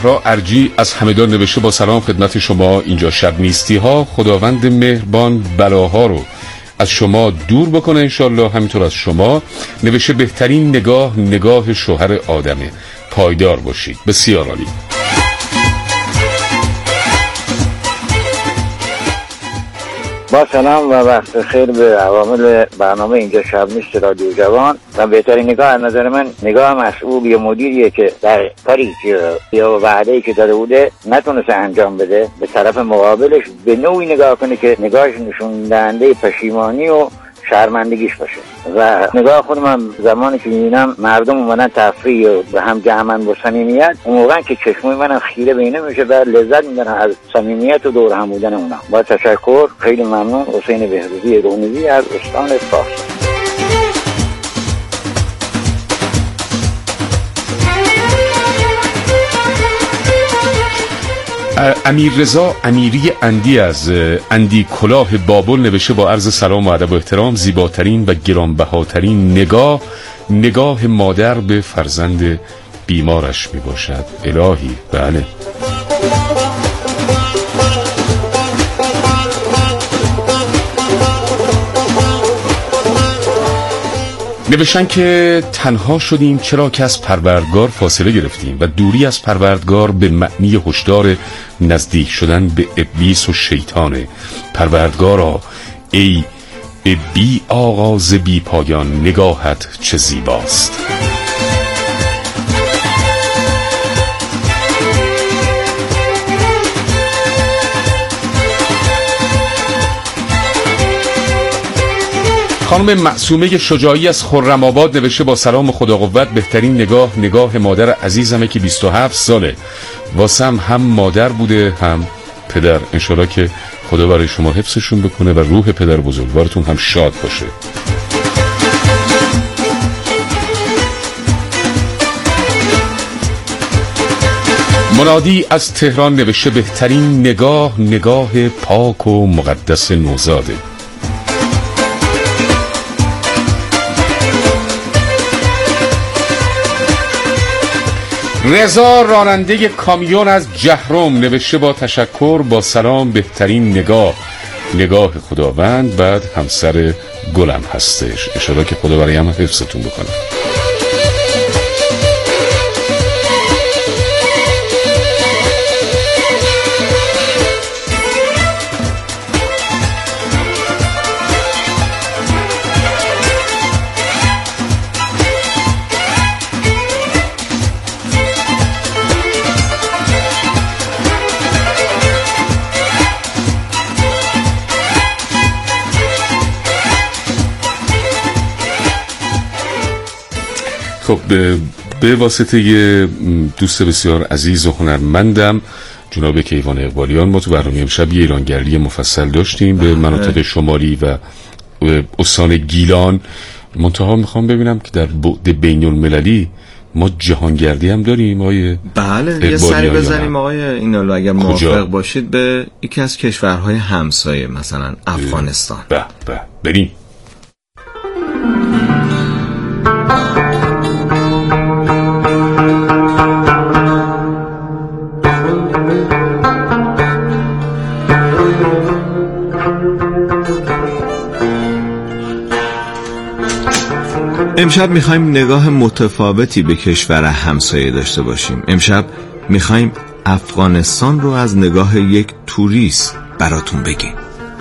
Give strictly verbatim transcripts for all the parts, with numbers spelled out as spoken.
زهرا ارجی از همدان نوشته با سلام خدمت شما. اینجا شب نیستی ها، خداوند مهربان بلاها رو از شما دور بکنه انشالله. همینطور از شما نوشته بهترین نگاه نگاه شوهر آدمه، پایدار باشید. بسیار عالی. با سلام و وقت خیر به عوامل برنامه اینجا شب نیست رادیو جوان. و بهترین نگاه از نظر من نگاه مسئول یا مدیریه که در کاری یا وعده‌ای که داده بوده نتونسته انجام بده، به طرف مقابلش به نوعی نگاه کنه که نگاهش نشون دهنده پشیمانی و شرمندگیش باشه. و نگاه خودم هم زمانی که میبینم مردم اومدن تفریح و به هم جمعن با صمیمیت، اون موقع که چشمای منم خیره به اینا میشه و لذت میبرم از صمیمیت و دور هم بودن اونا. با تشکر، خیلی ممنون. حسین بهروزی رونوی از استان فارس. امیررضا امیری اندی از اندی کلاه بابل نوشته با عرض سلام و ادب و احترام، زیباترین و گرانبهاترین نگاه نگاه مادر به فرزند بیمارش می باشد. الهی. بله. نوشتن که تنها شدیم چرا که از پروردگار فاصله گرفتیم و دوری از پروردگار به معنی هشدار نزدیک شدن به ابلیس و شیطانه. پروردگارا ای به بی آغاز بی پایان نگاهت چه زیباست. خانم معصومه شجاعی از خرم‌آباد نوشته با سلام و خدا قوت، بهترین نگاه نگاه مادر عزیزمه که بیست و هفت ساله، واسم هم مادر بوده هم پدر. انشالله که خدا برای شما حفظشون بکنه و روح پدر بزرگوارتون هم شاد باشه. منادی از تهران نوشته بهترین نگاه نگاه پاک و مقدس نوزاده. رضا راننده کامیون از جهرم نوشته با تشکر با سلام، بهترین نگاه نگاه خداوند، بعد همسر گلم هستش. اشاره که خدا برای هم حفظتون بکنه. خب به واسطه یه دوست بسیار عزیز و هنرمندم جناب کیوان اقبالیان، ما تو برنامه امشب یه ایرانگردی مفصل داشتیم به مناطق شمالی و استان گیلان. منتها میخوام ببینم که در بعد بین المللی ما جهانگردی هم داریم آقای بله. یه سری بزنیم آقای اینالو اگر موافق باشید به یکی از کشورهای همسایه، مثلا افغانستان. به به بریم. امشب میخوایم نگاه متفاوتی به کشور همسایه داشته باشیم. امشب میخوایم افغانستان رو از نگاه یک توریست براتون بگیم.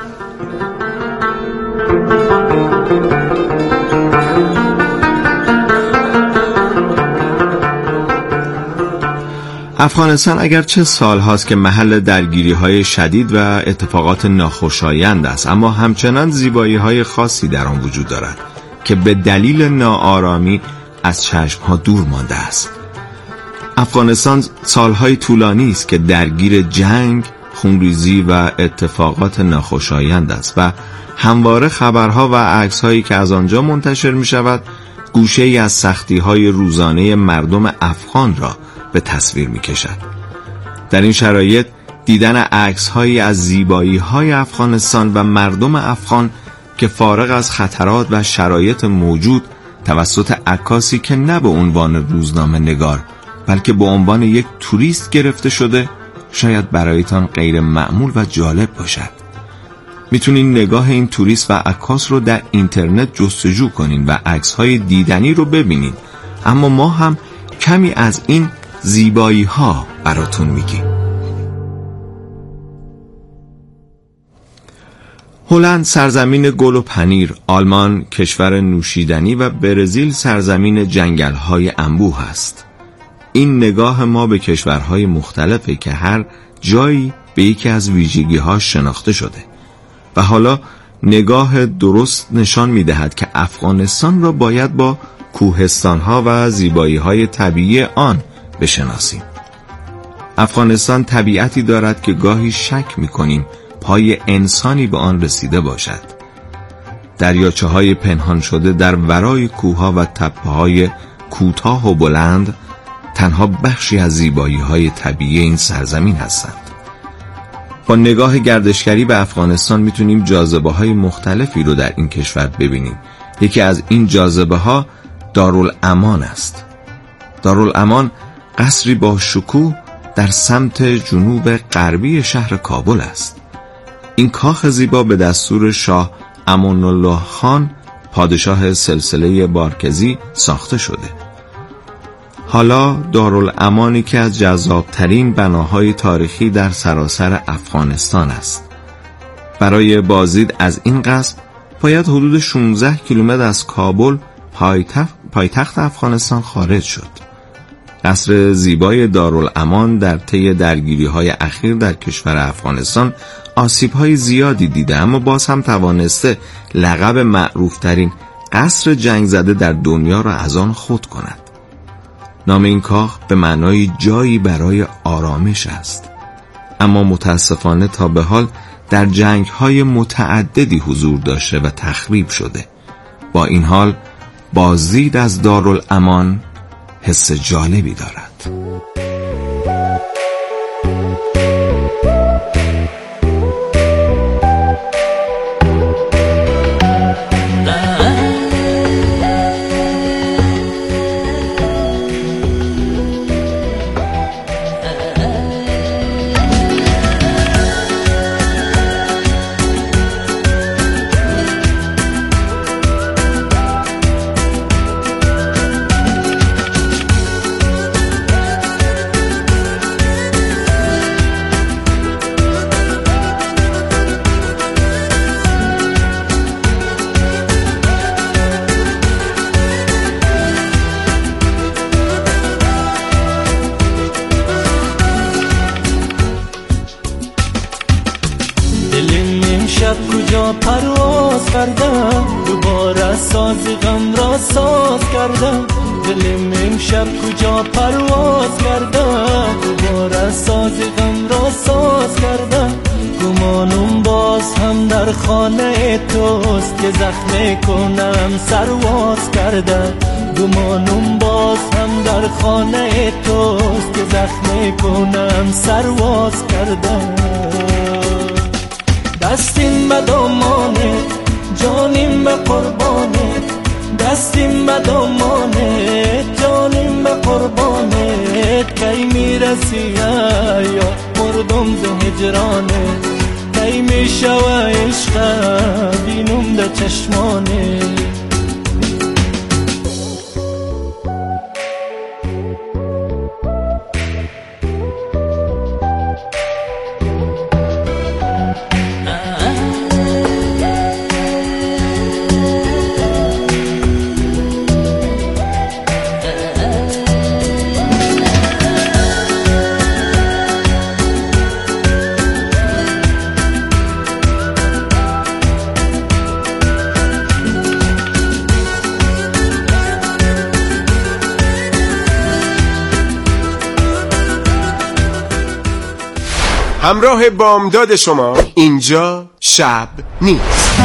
افغانستان اگرچه سال هاست که محل درگیری های شدید و اتفاقات ناخوشایند است، اما همچنان زیبایی های خاصی در آن وجود دارد که به دلیل ناآرامی از چشم ها دور مانده است. افغانستان سالهای طولانی است که درگیر جنگ، خونریزی و اتفاقات ناخوشایند است و همواره خبرها و عکس‌هایی که از آنجا منتشر می شود گوشه‌ای از سختی‌های روزانه مردم افغان را به تصویر می کشد. در این شرایط دیدن عکس‌هایی از زیبایی‌های افغانستان و مردم افغان که فارغ از خطرات و شرایط موجود توسط عکاسی که نه به عنوان روزنامه نگار بلکه به عنوان یک توریست گرفته شده، شاید برایتان غیر معمول و جالب باشد. میتونین نگاه این توریست و عکاس رو در اینترنت جستجو کنین و عکس‌های دیدنی رو ببینین، اما ما هم کمی از این زیبایی ها براتون میگیم. هلند سرزمین گل و پنیر، آلمان کشور نوشیدنی و برزیل سرزمین جنگل‌های انبوه است. این نگاه ما به کشورهای مختلفه که هر جایی به یکی از ویژگی‌هاش شناخته شده و حالا نگاه درست نشان می‌دهد که افغانستان را باید با کوهستان‌ها و زیبایی‌های طبیعی آن بشناسیم. افغانستان طبیعتی دارد که گاهی شک می‌کنیم پای انسانی به آن رسیده باشد. دریاچه‌های پنهان شده در ورای کوه‌ها و تپه‌های کوتاه و بلند تنها بخشی از زیبایی‌های طبیعی این سرزمین هستند. با نگاه گردشگری به افغانستان میتونیم جاذبه‌های مختلفی رو در این کشور ببینیم. یکی از این جاذبه‌ها دارالامان است. دارالامان قصری با شکوه در سمت جنوب غربی شهر کابل است. این کاخ زیبا به دستور شاه امان الله خان، پادشاه سلسله بارکزی، ساخته شده. حالا دارالامانی که از جذابترین بناهای تاریخی در سراسر افغانستان است. برای بازدید از این قصر باید حدود شانزده کیلومتر از کابل، پایتخت پایتخت افغانستان، خارج شد. قصر زیبای دارالامان در طی درگیری‌های اخیر در کشور افغانستان آسیب‌های زیادی دیده، اما باز هم توانسته لقب معروف‌ترین قصر جنگ زده در دنیا را از آن خود کند. نام این کاخ به معنای جایی برای آرامش است، اما متاسفانه تا به حال در جنگ‌های متعددی حضور داشته و تخریب شده. با این حال بازدید از دارالامان حس جالبی دارد. کجا پرواز کردم، دوباره ساز غم را ساز کردم. دلم امشب کجا پرواز کردم، دوباره ساز غم را ساز کردم. گمانم باز هم در خانه توست که زخم کنم سرواز کردم. گمانم باز هم در خانه توست که زخم کنم سرواز کردم. دستیم به دامانه، جانیم به قربانه. دستیم به دامانه، جانیم به قربانه. کی میرسی یا مردم ز هجرانه، کی میشوه عشق بینم در چشمانه. همراه بامداد شما، اینجا شب نیست.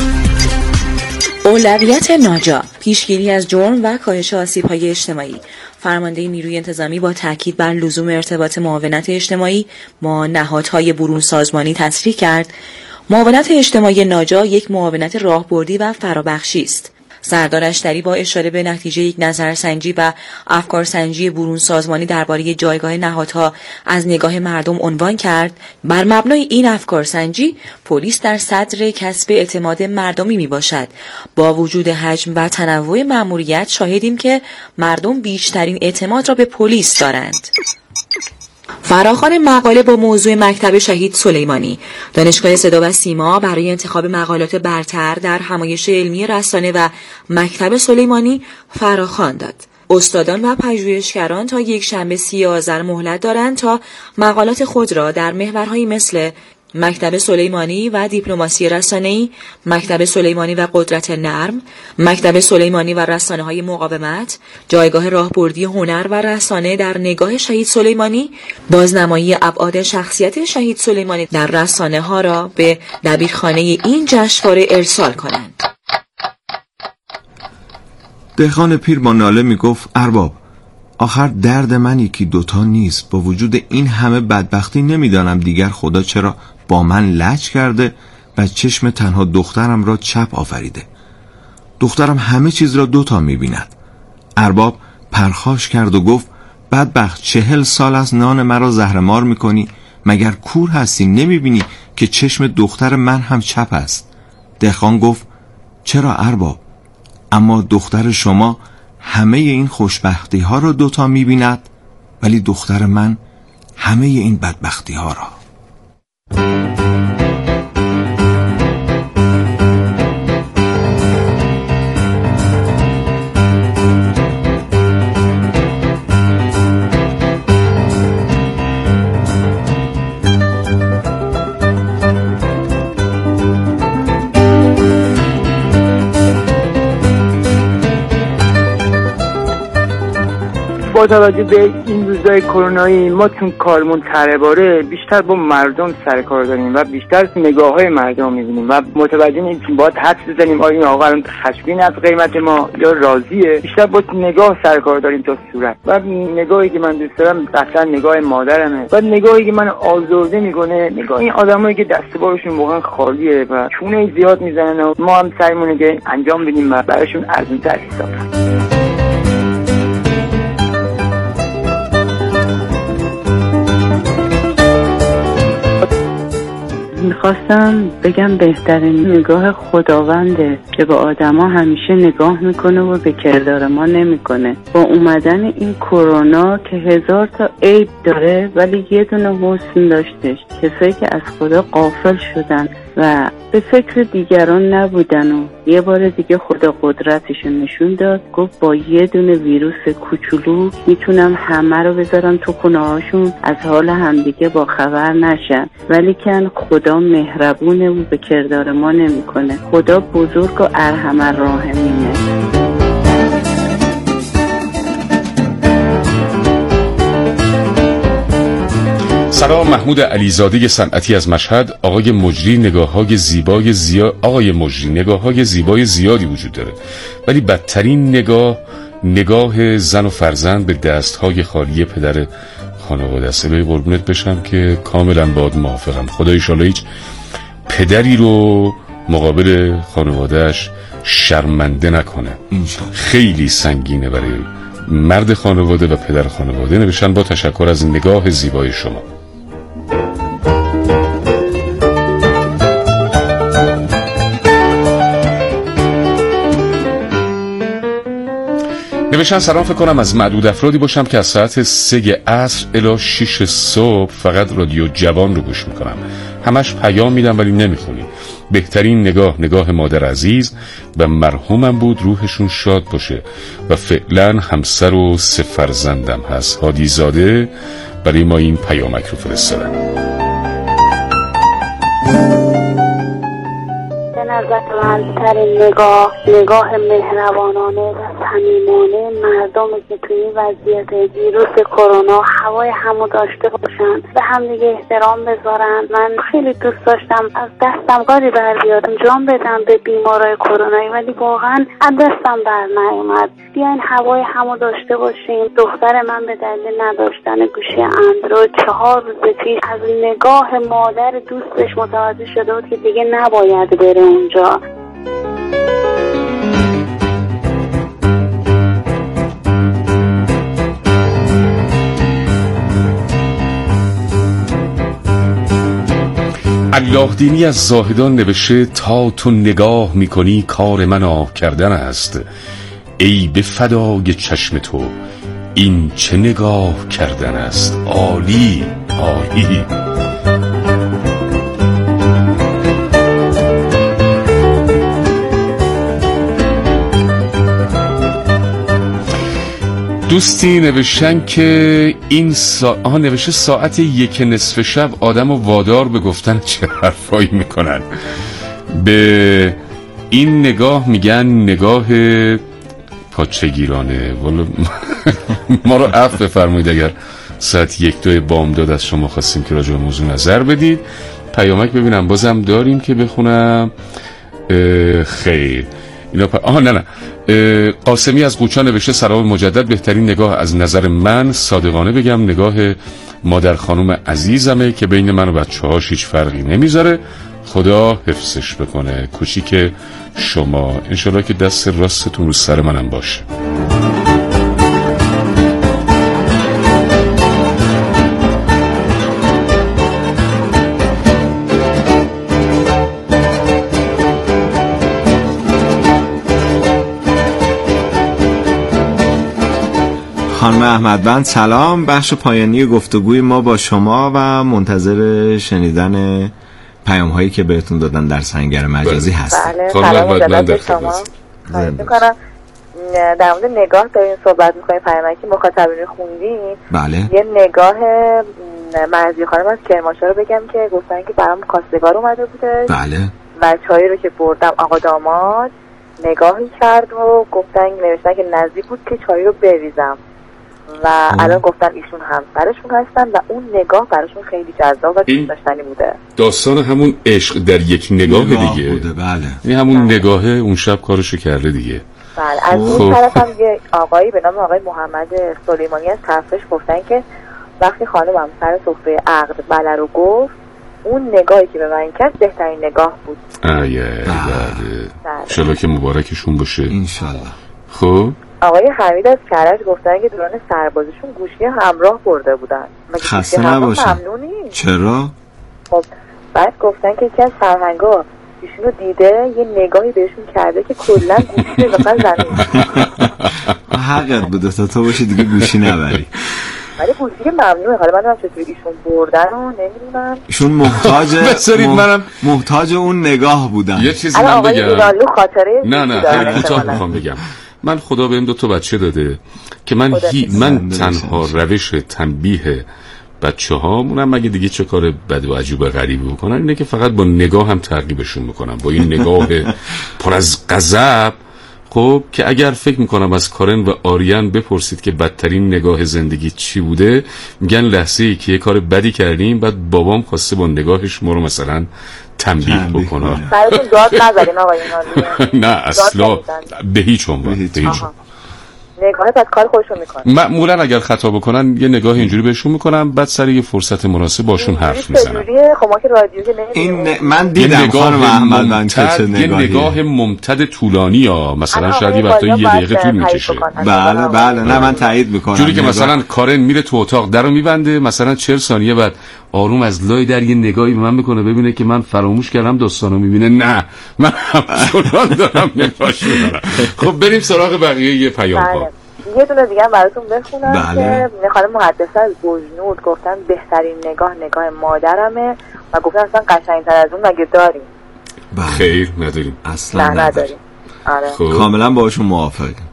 اولویت ناجا، پیشگیری از جرم و کاهش آسیب‌های اجتماعی، فرمانده نیروی انتظامی با تاکید بر لزوم ارتباط معاونت اجتماعی با نهادهای برون سازمانی تصریح کرد معاونت اجتماعی ناجا یک معاونت راهبردی و فرابخشی است. سردار اشتری با اشاره به نتیجه یک نظرسنجی و افکارسنجی برون سازمانی درباره جایگاه نهادها از نگاه مردم عنوان کرد بر مبنای این افکارسنجی پلیس در صدر کسب اعتماد مردمی می باشد. با وجود حجم و تنوع مأموریت شاهدیم که مردم بیشترین اعتماد را به پلیس دارند. فراخوان مقاله با موضوع مکتب شهید سلیمانی. دانشگاه صدا و سیما برای انتخاب مقالات برتر در همایش علمی رسانه و مکتب سلیمانی فراخوان داد. استادان و پژوهشگران تا یک شنبه سی آذر مهلت دارند تا مقالات خود را در محورهایی مثل مکتب سلیمانی و دیپلماسی رسانه‌ای، مکتب سلیمانی و قدرت نرم، مکتب سلیمانی و رسانه‌های مقاومت، جایگاه راهبردی هنر و رسانه در نگاه شهید سلیمانی، بازنمایی ابعاد شخصیت شهید سلیمانی در رسانه‌ها را به دبیرخانه این جشنواره ارسال کنند. دهقان پیر با ناله می گفت ارباب آخر درد من یکی دوتا نیست. با وجود این همه بدبختی نمیدانم دیگر خدا چرا با من لج کرده و چشم تنها دخترم را چپ آفریده. دخترم همه چیز را دوتا میبیند. ارباب پرخاش کرد و گفت بدبخت چهل سال از نان مرا زهرمار میکنی؟ مگر کور هستی نمیبینی که چشم دختر من هم چپ است؟ دهقان گفت چرا ارباب؟ اما دختر شما همه این خوشبختی ها را دوتا میبیند ولی دختر من همه این بدبختی ها را. با توجه به این روزهای کرونایی ما چون کارمون طرحواره بیشتر با مردم سر کار داریم و بیشتر نگاه های مردم میبینیم و متوجه نیستیم باید حدس بزنیم آیا این آقا الان خشمگین از قیمت ما یا راضیه. بیشتر با نگاه سر کار داریم تا صورت. و نگاهی که من دوست دارم قطعا نگاه مادرمه و نگاهی که من آزرده میکنه نگاه این آدمایی که دست بارشون واقعا خالیه و چونه زیاد میزنن و ما هم سعیمونه که انجام بدیم و براشون ارزان‌تر حساب کنیم. میخواستم بگم بهترین نگاه خداونده که به آدما همیشه نگاه میکنه و به کردار ما نمیکنه. با اومدن این کرونا که هزار تا عیب داره ولی یه دونه حسن داشتش، کسایی که از خدا غافل شدن و به فکر دیگران نبودن و یه بار دیگه خدا قدرتشو نشون داد. گفت با یه دونه ویروس کوچولو میتونم همه رو بذارم تو خونه هاشون از حال همدیگه با خبر نشن. ولی که خدا مهربونه و به کردار ما نمیکنه. خدا بزرگ و ارحم الراحمینه. سلام، محمود علیزاده صنعتی از مشهد. آقای مجری نگاه‌های زیبای زیاد آقای مجری نگاه‌های زیبای زیادی وجود داره ولی بدترین نگاه نگاه زن و فرزند به دست‌های خالی پدر خانواده است. به قربونت بشم که کاملا باهات موافقم. خدا ان شاءالله هیچ پدری رو مقابل خانواده‌اش شرمنده نکنه. خیلی سنگینه برای مرد خانواده و پدر خانواده. نوشتن با تشکر از نگاه زیبای شما. نوشتن سلام، فکر کنم از معدود افرادی باشم که از ساعت سه عصر الی شش صبح فقط رادیو جوان رو گوش میکنم. همش پیام میدم ولی نمیخونی. بهترین نگاه نگاه مادر عزیز و مرحومم بود، روحشون شاد باشه و فعلا همسر و سه فرزندم هست. هادی زاده برای ما این پیامک رو فرستادن. به نظر من ترین نگاه نگاه مهربانانه و صمیمانه مردمی که توی این وضعیت ویروس کرونا هوای همو داشته باشن، به هم دیگه احترام بذارن. من خیلی دوست داشتم از دستم کاری بر بیاد انجام بدم به بیمارای کرونایی، ولی واقعا از دستم بر نیومد. بیاین هوای همو داشته باشیم. دختر من به دلیل نداشتن گوشی اندروید چهار روز پیش از نگاه مادر دوستش متوجه شده بود که دیگه نباید بره اونجا. الله دینی از زاهدان نوشته تا تو نگاه میکنی کار من آه کردن است. ای به فدای چشم تو این چه نگاه کردن است. عالی عالی. دوستی نوشتن که این سا... آها نوشته ساعت یک نصف شب آدم و وادار به گفتن چه حرفایی میکنن. به این نگاه میگن نگاه پاچگیرانه. والا ما رو عفو بفرمایید اگر ساعت یک دو بامداد از شما خواستیم که راجع به موضوع نظر بدید. پیامک ببینم بازم داریم که بخونم. خیر اینا پ... آها نه نه قاسمی از قوچان نوشته سلام مجدد. بهترین نگاه از نظر من صادقانه بگم نگاه مادر خانوم عزیزمه که بین من و بچه هاش هیچ فرقی نمیذاره. خدا حفظش بکنه. کوچیک شما انشالله که دست راستتون رو سر منم باشه. خانم احمدبند سلام. بخش پایانی گفتگوی ما با شما و منتظر شنیدن پیام هایی که بهتون دادن در سنگر مجازی هست. بله سلام مجدد به شما. خواهش میکنم در مورد نگاه دارین صحبت میکنیم. پیامکی که مخاطبین خوندین بله یه نگاه مرضی خانم از کرمانشاه رو بگم که گفتن که برام کاستگار اومده بوده. بله و چایی رو که بردم آقا داماد نگاهی کرد و گفتن نوشتن که نزدیک بود که چایی رو بریزم و ام. الان گفتن ایشون همسرشون هستن و اون نگاه براشون خیلی جذاب و دوست داشتنی بوده. داستان همون عشق در یک نگاه, نگاه دیگه بوده. بله یعنی همون بله. نگاهه اون شب کارشو کرده دیگه. بله از اون طرف هم یه آقایی به نام آقای محمد سلیمانی از طرفش گفتن که وقتی خانمم سر سفره عقد بله رو گفت اون نگاهی که به من کرد بهترین نگاه بود. آیه بله انشالله که مبارکشون باشه انشالله. خب آقای حمید از کرج گفتن که دوران سربازیشون گوشی همراه برده بودن. خسته نباشن. ممنونی؟ چرا؟ خب بعد گفتن که یکی از فرهنگا ایشون رو دیده یه نگاهی بهشون کرده که کلا گوشی رو بخن زمین. حقیقت بوده تا تو باشی دیگه گوشی نبری. ولی گوشی که ممنوعه. حالا من هم چطوری ایشون بردن رو نمیدونم. ایشون محتاج بذارید منم محتاج اون نگاه بودن. یه چیزی من بگم. ایرانلو خاطره نه نه خیلی کوتاه میخوام بگم. من خدا بهم دو تا بچه داده که من هی من تنها روش تنبیه بچه ها مونم مگه دیگه چه کار بد و عجیب غریبی بکنن اینه که فقط با نگاه هم ترغیبشون میکنم با این نگاه پر از غضب. خب که اگر فکر میکنم از کارن و آریان بپرسید که بدترین نگاه زندگی چی بوده میگن لحظه ای که یه کار بدی کردیم بعد بابام خواسته با نگاهش ما رو مثلا تنبیه بکنه. براتون داد نذارین آقا اینا. نه اصلا به هیچ عنوان به هیچ عنوان. نگاه بعد کار خودشون میکنن. معمولا اگر خطا بکنن یه نگاه اینجوری بهشون میکنم بعد سر یه فرصت مناسب باشون حرف میزنم. خب ما که رادیو این من دیدم خانم احمد من چه نگاهی یه نگاه ممتد طولانی یا مثلا شاید وقتا یه دقیقه طول میکشه. بله بله نه من تایید میکنم. جوری که مثلا کارن میره تو اتاق درو میبنده مثلا چهل ثانیه بعد آروم از لای در یه نگاهی به من میکنه ببینه که من فراموش کردم داستانو میبینه. نه من همچنان دارم نگاهش میکنم. خب بریم سراغ بقیه یه پیام ها. یه دونه دیگه هم براتون بخونم بله. که خانم محدثه از بجنود گفتن بهترین نگاه نگاه مادرمه و گفتن اصلا قشنگتر از اون مگه داریم؟ خیر نداریم اصلا نداریم. آره. کاملا باهاشون موافقم.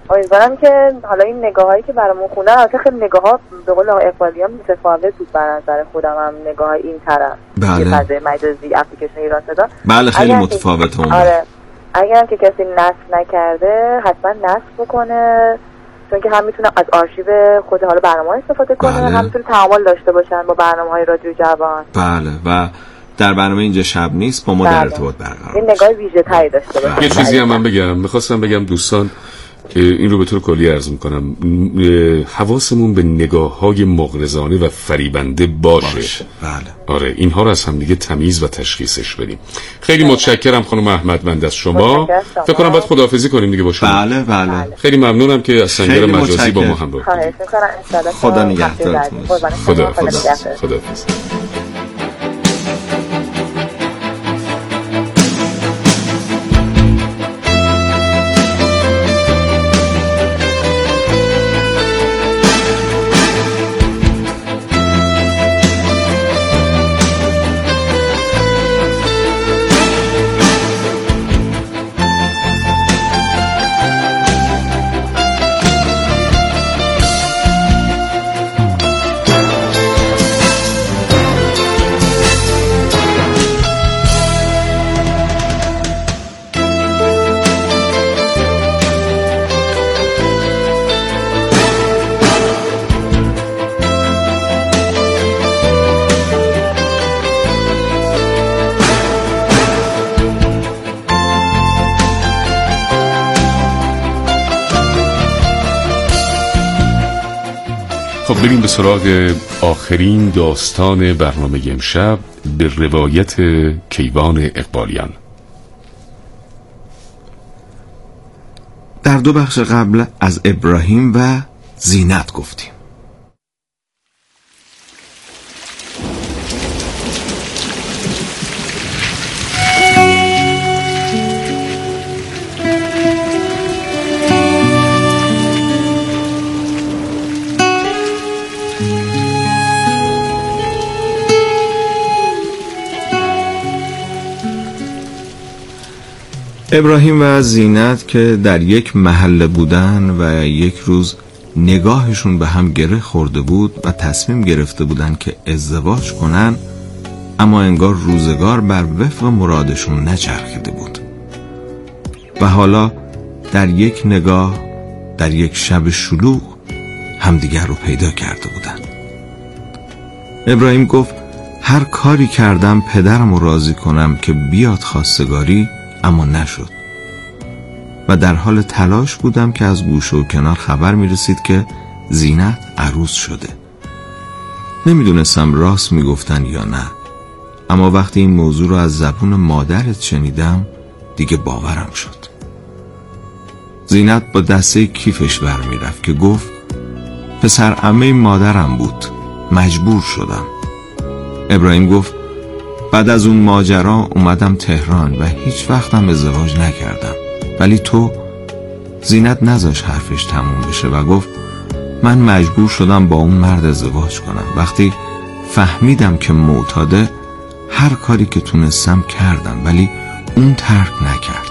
امیدوارم که حالا این نگاهایی که برامون خوندن، البته خیلی نگاه‌ها به قول آقای اقبالیان متفاوت بود، به نظر خودم هم نگاه این طرف بله فضای مجازی اپلیکیشن ایران صدا بله خیلی متفاوته اون. آره اگر که کسی نصب نکرده حتما نصب بکنه، چون که هم میتونه از آرشیو خود حالا برنامه استفاده کنه، بله. هم میتونه تعامل داشته باشن با برنامه‌های رادیو جوان. بله و در برنامه اینجا شب نیست با ما در ارتباط برقرار این نگاه ویژه‌تری داشته باشه. یه چیزی هم من بگم، میخواستم بگم دوستان که این رو به طور کلی عرض میکنم، حواسمون به نگاه‌های مغرضانه و فریبنده باشه. باشه. بله. آره اینها رو از هم دیگه تمیز و تشخیصش بدیم. خیلی بله. متشکرم خانم احمدمند از شما. فکر کنم باید خداحافظی کنیم دیگه با شما. بله بله. خیلی ممنونم که از سنگر مجازی با ما همراه بودید. خدا نگهدارتون. خدا خدا خدا. خب بریم به سراغ آخرین داستان برنامه امشب، به روایت کیوان اقبالیان. در دو بخش قبل از ابراهیم و زینت گفتیم. ابراهیم و زینت که در یک محله بودن و یک روز نگاهشون به هم گره خورده بود و تصمیم گرفته بودن که ازدواج کنن، اما انگار روزگار بر وفق مرادشون نچرخیده بود و حالا در یک نگاه، در یک شب شلوغ همدیگر رو پیدا کرده بودن. ابراهیم گفت هر کاری کردم پدرم رو راضی کنم که بیاد خواستگاری، اما نشد و در حال تلاش بودم که از گوشه و کنار خبر می رسید که زینت عروس شده. نمیدونستم راست می گفتن یا نه، اما وقتی این موضوع رو از زبون مادرت شنیدم دیگه باورم شد. زینت با دسته کیفش برمی رفت که گفت پسر عمه مادرم بود، مجبور شدم. ابراهیم گفت بعد از اون ماجرا اومدم تهران و هیچ وقتم ازدواج نکردم، ولی تو. زینت نذاش حرفش تموم بشه و گفت من مجبور شدم با اون مرد ازدواج کنم. وقتی فهمیدم که معتاده، هر کاری که تونستم کردم، ولی اون ترک نکرد.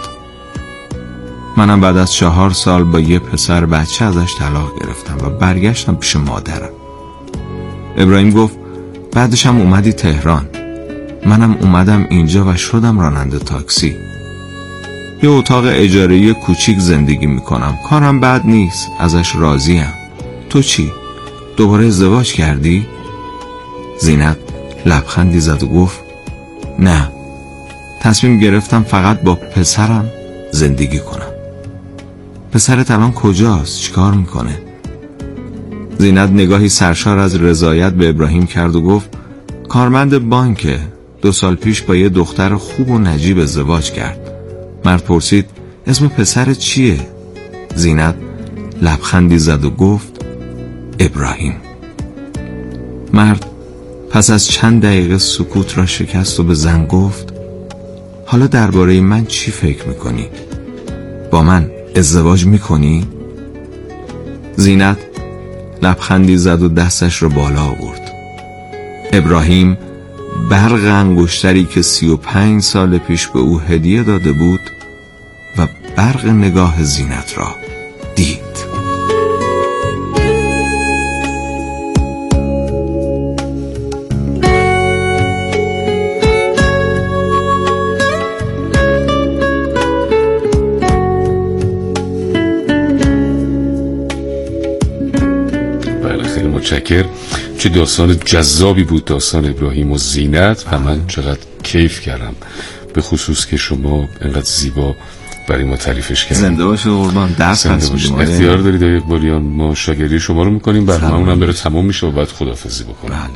منم بعد از چهار سال با یه پسر بچه ازش طلاق گرفتم و برگشتم پیش مادرم. ابراهیم گفت بعدش هم اومدی تهران، منم اومدم اینجا و شدم راننده تاکسی. یه اتاق اجاره‌ای کوچیک زندگی میکنم، کارم بد نیست، ازش راضیم. تو چی؟ دوباره ازدواج کردی؟ زینت لبخندی زد و گفت نه، تصمیم گرفتم فقط با پسرم زندگی کنم. پسرت الان کجاست؟ چیکار میکنه؟ زینت نگاهی سرشار از رضایت به ابراهیم کرد و گفت کارمند بانکه، دو سال پیش با یه دختر خوب و نجیب ازدواج کرد. مرد پرسید اسم پسرت چیه؟ زینت لبخندی زد و گفت ابراهیم. مرد پس از چند دقیقه سکوت را شکست و به زن گفت حالا درباره من چی فکر میکنی؟ با من ازدواج میکنی؟ زینت لبخندی زد و دستش را بالا آورد. ابراهیم برق انگشتری که سی و پنج سال پیش به او هدیه داده بود و برق نگاه زینت را دید. متشکر. چه داستان جذابی بود داستان ابراهیم و زینت و من چقدر کیف کردم، به خصوص که شما انقدر زیبا برای ما تعریفش کردید. زنده باشه قربان. درس هست اختیار دارید آقای اقبالیان، ما شاگردی شما رو میکنیم، برنامه‌مون هم بره تمام میشه و بعد خداحافظی بکنیم. بله.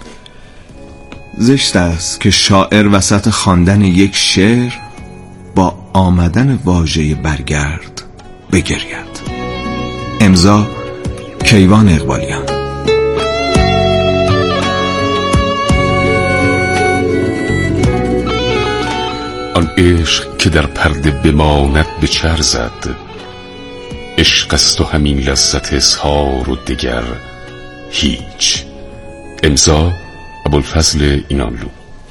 زشت است که شاعر وسط خواندن یک شعر با آمدن واژه برگرد بگرید. امضا کیوان اقبالیان. آن عشق که در پرده بماند به چر زد، عشق است و همین لذت اظهار و دگر هیچ. امضا ابوالفضل اینانلو.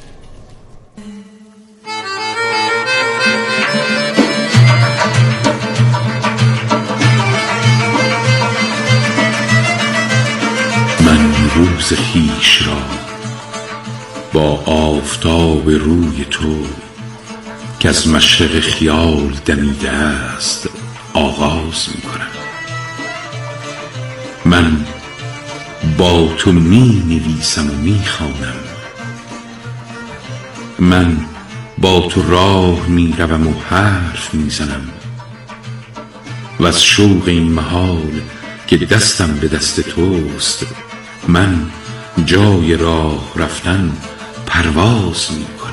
من روز خویش را با آفتاب روی تو که از مشرق خیال دمیده است آغاز می کنم. من با تو می نویسم و می خوانم، من با تو راه می روم و حرف می زنم و از شوق این محال که دستم به دست توست من جای راه رفتن پرواز می کنم.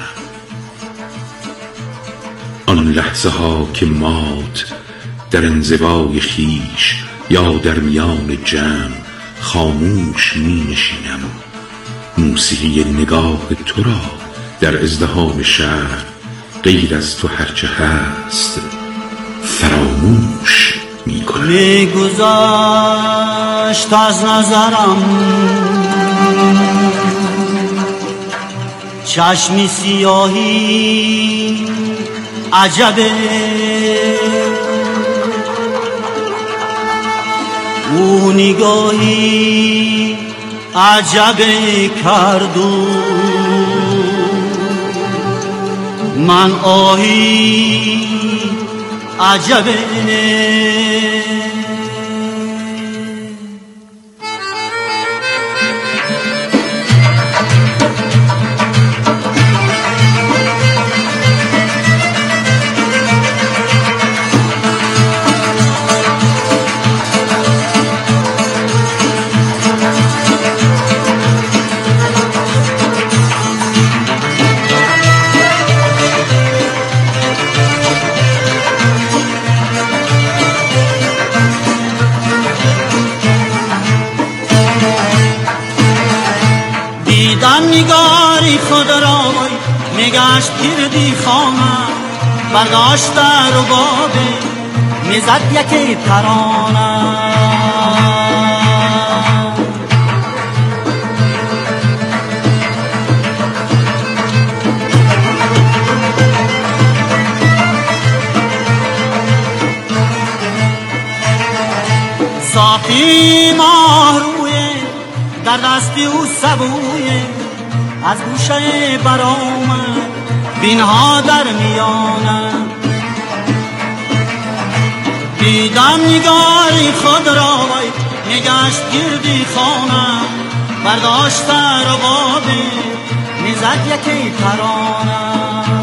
آن لحظه ها که مات در انزوای خیش یا در میان جمع خاموش می نشینم، موسیقی نگاه تو را در ازدحام شهر غیر از تو هرچه هست فراموش می کنم. می گذشت از نظرم چشمی سیاهی عجبه، او نگاهی عجبه کرد و من آهی عجبه. دیدم نگاری خود را نگشت گردی خانه، برداشت رو بابه میزد یکی ترانه. ساقی ماه روی در دستی او سبویه، از گوشه برآمد بینها در میانه. دیدم نگاری خود را نگشت گردی خانه، برداشت ربابه میزد یکی ترانه.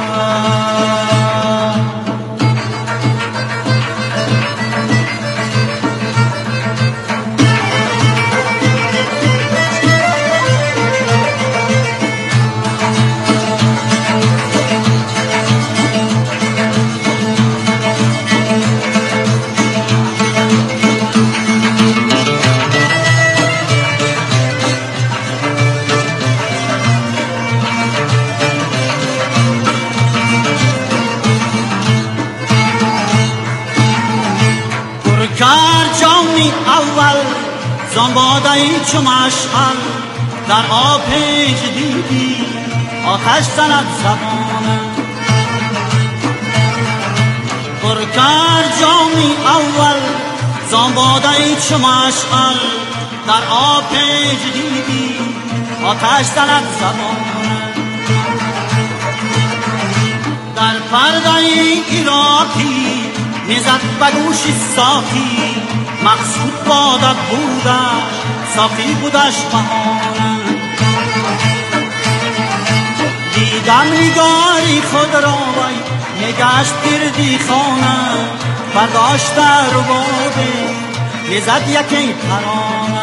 کرد جامی اول زنبادهی چو مشعل، در آب پیج دیدی آتش زند زبانه. پر کرد جامی اول زانبادهی چو مشعل در آب پیچ دیدی آتش زند زبانه در پرده عراقی میزد بگوشی ساقی مقصود بادت بودش ساقی بودش بهانه دیدم نگاری خود را وی نگشت گردی خانه برداشت در بابه میزد یکی ترانه